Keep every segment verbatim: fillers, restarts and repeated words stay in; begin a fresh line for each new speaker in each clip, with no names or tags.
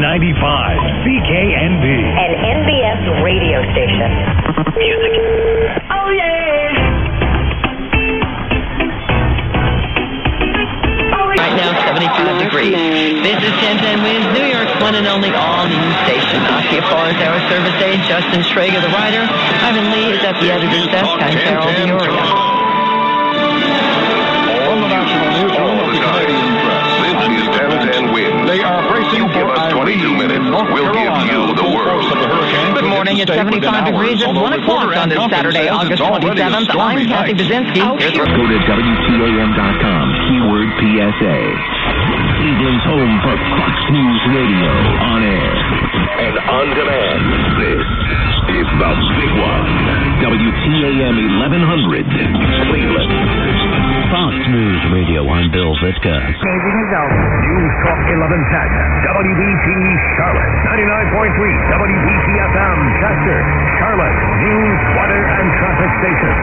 ninety-five, C K N B.
An N B S radio station.
Music.
Oh, yeah.
Right now, seventy-five degrees. This is ten ten Winds, New York's one and only all-news station. Osteophorus Hour Service Aide, Justin Schrager, the writer. Ivan Lee is at the editor's desk. I'm Carol Dioria.
From the National Newsroom of the Canadian Press, this is ten ten Winds. They are bracing
You give us twenty-two minutes, we'll give you the world.
Good morning, it's seventy-five degrees. It's one o'clock on this Saturday, August twenty-seventh. I'm Kathy Bazinski.
Go to W T A M dot com, keyword P S A. Cleveland's home for Fox News Radio, on air
and on demand. This is the big one.
W T A M eleven hundred, Cleveland.
Fox News Radio, I'm Bill Zitka.
News Talk eleven ten, W B T Charlotte, ninety-nine point three, W B T F M Chester, Charlotte, news, weather, and traffic station.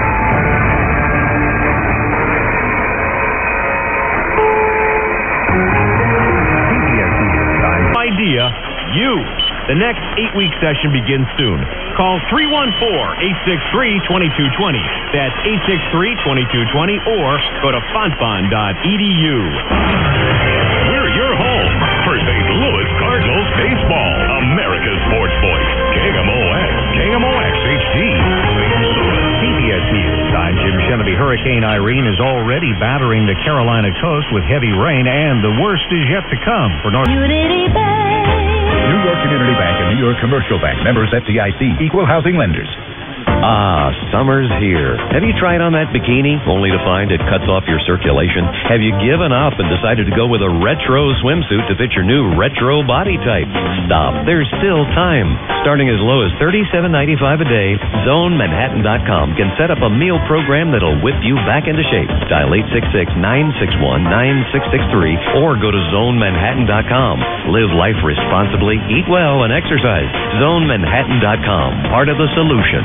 Idea, you. The next eight-week session begins soon. Call three one four, eight six three, two two two zero. That's eight six three, two two two zero, or go to fontbonne dot e d u.
We're your home for Saint Louis Cardinals baseball. America's sports voice. K M O X. K M O X H D.
C B S News. I'm Jim Sheneby. Hurricane Irene is already battering the Carolina coast with heavy rain, and the worst is yet to come for North.
Unity Bank.
New York Community Bank and New York Commercial Bank, members F D I C, equal housing lenders.
Ah, summer's here. Have you tried on that bikini only to find it cuts off your circulation? Have you given up and decided to go with a retro swimsuit to fit your new retro body type? Stop. There's still time. Starting as low as thirty-seven ninety-five a day, zone manhattan dot com can set up a meal program that'll whip you back into shape. Dial eight six six, nine six one, nine six six three or go to zone manhattan dot com. Live life responsibly, eat well, and exercise. zone manhattan dot com. Part of the solution.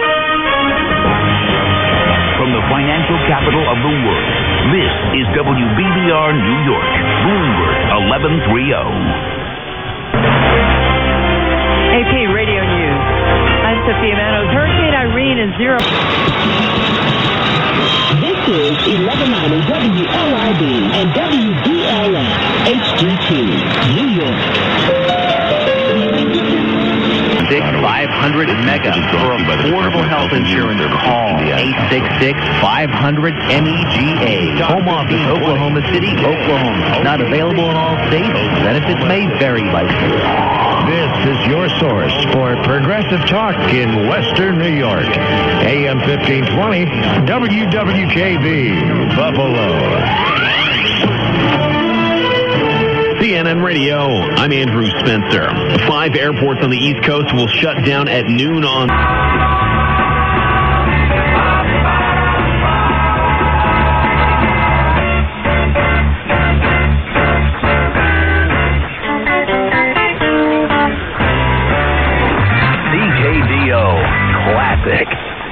From the financial capital of the world, this is W B B R New York, Bloomberg eleven thirty.
A P Radio News. I'm Sophia Manos. Hurricane Irene is zero.
This is eleven ninety W L I B and W B L S H D two, New York.
five hundred mega for affordable health insurance. Call eight six six, five hundred, M E G A. Home office, Oklahoma City, Oklahoma. Not available in all states. Benefits may vary by state.
This is your source for progressive talk in Western New York. A M fifteen twenty, W W K B, Buffalo.
C N N Radio, I'm Andrew Spencer. Five airports on the East Coast will shut down at noon on...
C K D O Classic.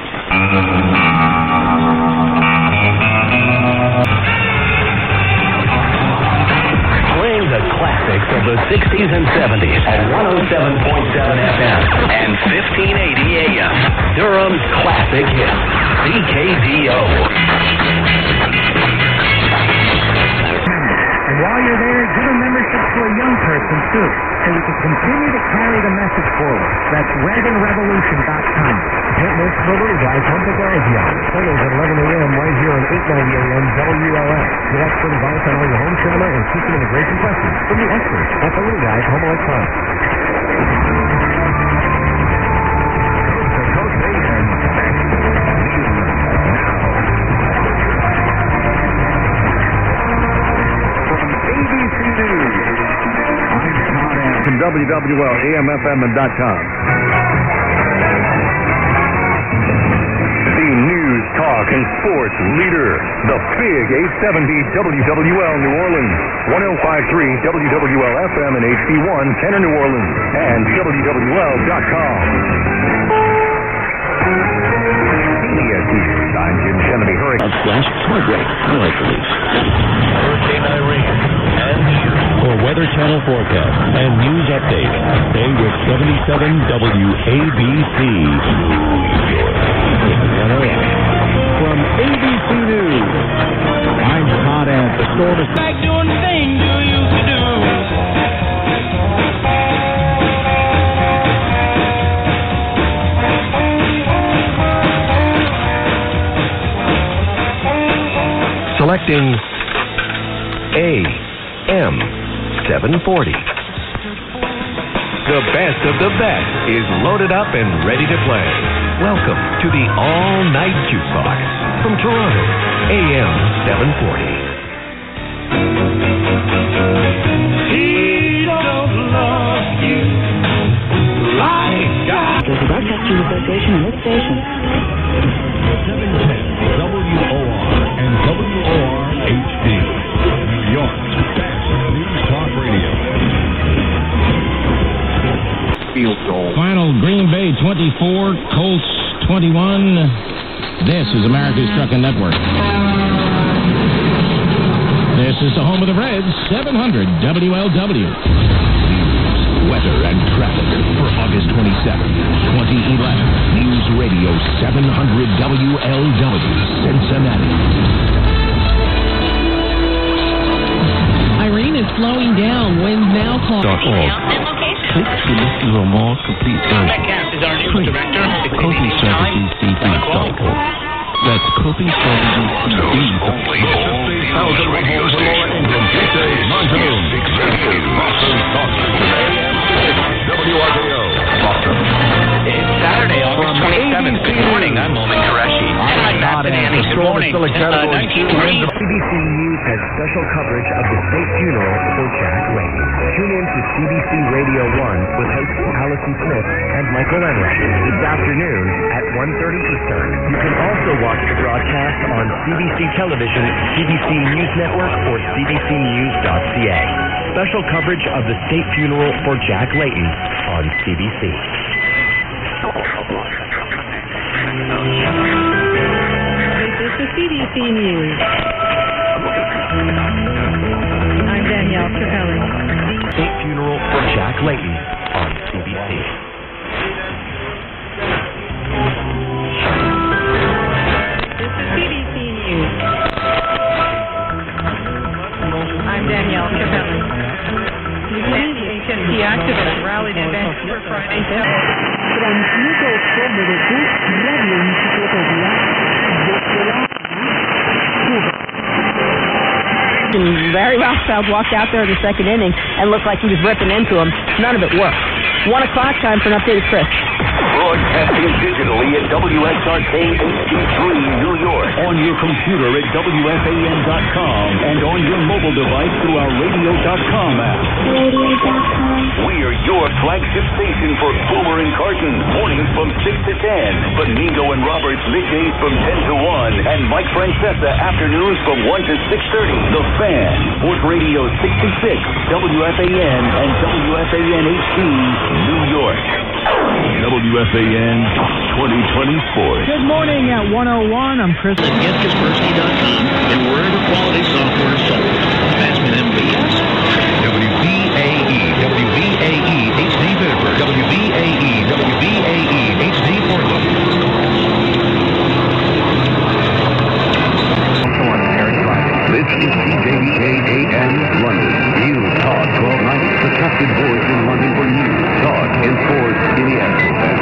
The classics of the sixties and seventies at one oh seven point seven F M and fifteen eighty A M. Durham's Classic Hits, C K D O.
And while you're there, give a membership to a young person, too, so we can continue to carry the message forward. That's reagan revolution dot com. Can't miss the little guys home to Graziano. Sundays at eleven A M right here on eight ninety A M W L S. Get expert advice on all your home trauma and system integration questions from the experts at the Little Guys Home Electronics.
From W W L, A M F M, and .com. The news, talk, and sports leader, the big eight seventy W W L New Orleans, one oh five point three W W L F M and H D one, Kenner, New Orleans, and W W L dot com. C B S News, I'm Jim Sheneby. Hurricane
Flash, smart break, highlight release.
Hurricane Irene and
For Weather Channel forecast and news
update. Stay with seventy-seven W A B C New York.
From A B C News, I'm Todd Ant. The storm is back doing the thing you used to do.
Selecting A M seven forty. The best of the best is loaded up and ready to play. Welcome to the all-night jukebox from Toronto, A M seven forty. He don't love you like God.
There's a Broadcasting Association on this station.
seven ten W O R and W O R H D. New York's best news talk radio.
Field goal. Final Green Bay twenty-four, Colts twenty-one. This is America's Trucking Network. This is the home of the Reds, seven hundred W L W.
News, weather, and traffic for August twenty-seventh, twenty eleven. News Radio seven hundred W L W, Cincinnati.
Irene is slowing down. Winds now calm.
Click to listen to a more complete version. Click coping strategies c d dot org. That's coping strategies c d dot org.
Thousand radio station. Weekdays, nine to noon. Boston Talk. W R J O, Boston.
It's Saturday, August twenty-seventh. Good morning. I'm Momin Qureshi. And my Matt and Annie. Good morning. It's uh, nineteen degrees.
C B C News has special coverage of the state funeral for Jack Layton. Tune in to C B C Radio one with hosts Allison Smith and Michael Enright this afternoon at one thirty Eastern. You can also watch the broadcast on C B C Television, C B C News Network, or C B C news dot c a. Special coverage of the state funeral for Jack Layton on C B C.
This is C B C News. I'm Danielle Trapelli.
State funeral for Jack Layton on C B C.
This is C B C News. I'm Danielle Trapelli. New Jersey H S T activists rallied in Vancouver Friday.
Transmite sobre de tu Radio Enciclopedia
And Larry Rothschild walked out there in the second inning and looked like he was ripping into him. None of it worked. One o'clock, time for an update, Chris.
Broadcasting digitally at W S R K H D three, New York. On your computer at W F A N dot com and on your mobile device through our radio dot com app.
radio dot com.
We are your flagship station for Boomer and Carton, mornings from six to ten. Benito and Roberts, middays from ten to one. And Mike Francesa, afternoons from one to six thirty. The Fan, Sports Radio sixty-six, W F A N and W F A N H D, New York. W F A N twenty twenty Sports.
Good morning at one oh one. I'm Chris.
Get Kaspersky dot com and wherever quality software is sold. Advancement M B S. W B A E, W B A E, H D Pittsburgh, W B A E, W B A E, H D Portland.
This is C J E K A M London. News Talk twelve ninety. The trusted voice in London for news, talk, and sports in the Astros.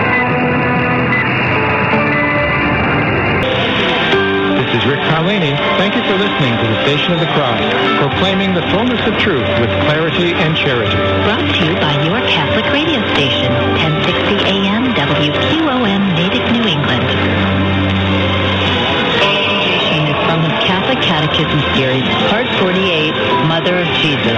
This is Rick Carlini. Thank you for listening to the Station of the Cross, proclaiming the fullness of truth with clarity and charity.
Brought to you by your Catholic radio station, ten sixty A M W Q O M, Natick, New England. From the Catholic Catechism Series, Part forty-eight, Mother of Jesus.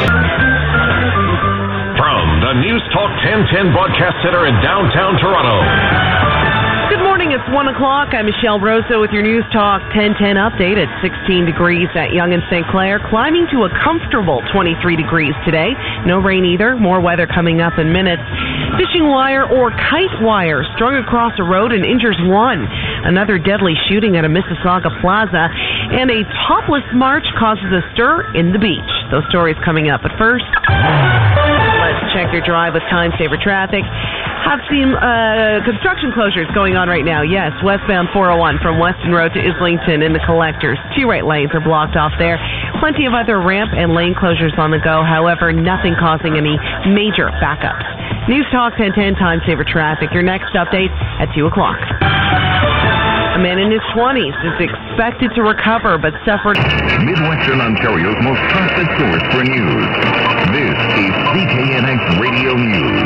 From the News Talk ten ten Broadcast Center in downtown Toronto.
Good morning, it's one o'clock. I'm Michelle Rosa with your News Talk ten ten update at sixteen degrees at Yonge and Saint Clair, climbing to a comfortable twenty-three degrees today. No rain either. More weather coming up in minutes. Fishing wire or kite wire strung across a road and injures one. Another deadly shooting at a Mississauga plaza. And a topless march causes a stir in the beach. Those stories coming up. But first, let's
Check your drive with time saver traffic. Have some uh, construction closures going on right now. Yes, westbound four oh one from Weston Road to Islington in the collectors. Two right lanes are blocked off there. Plenty of other ramp and lane closures on the go. However, nothing causing any major backups. News Talk ten ten time saver traffic. Your next update at two o'clock. A man in his twenties is expected to recover but suffered.
Midwestern Ontario's most trusted source for news. This is C K N X Radio News.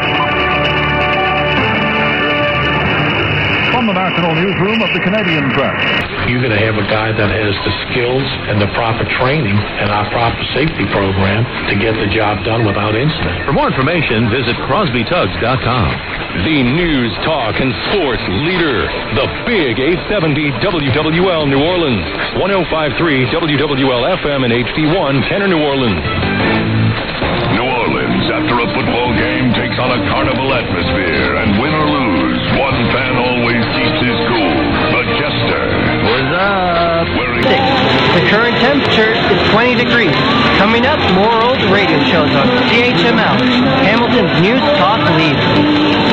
From the National Newsroom of the Canadian Press.
You're going to have a guy that has the skills and the proper training and our proper safety program to get the job done without incident.
For more information, visit crosby tugs dot com.
The news, talk, and sports leader. The Big eight seventy W W L New Orleans. one oh five point three W W L F M and H D one, Kenner, New Orleans.
New Orleans, after a football game, takes on a carnival atmosphere, and win or lose, one fan always keeps his cool. The Jester.
What's up?
Wearing
the current temperature is twenty degrees. Coming up, more old radio shows on C H M L, Hamilton's News Talk Leader.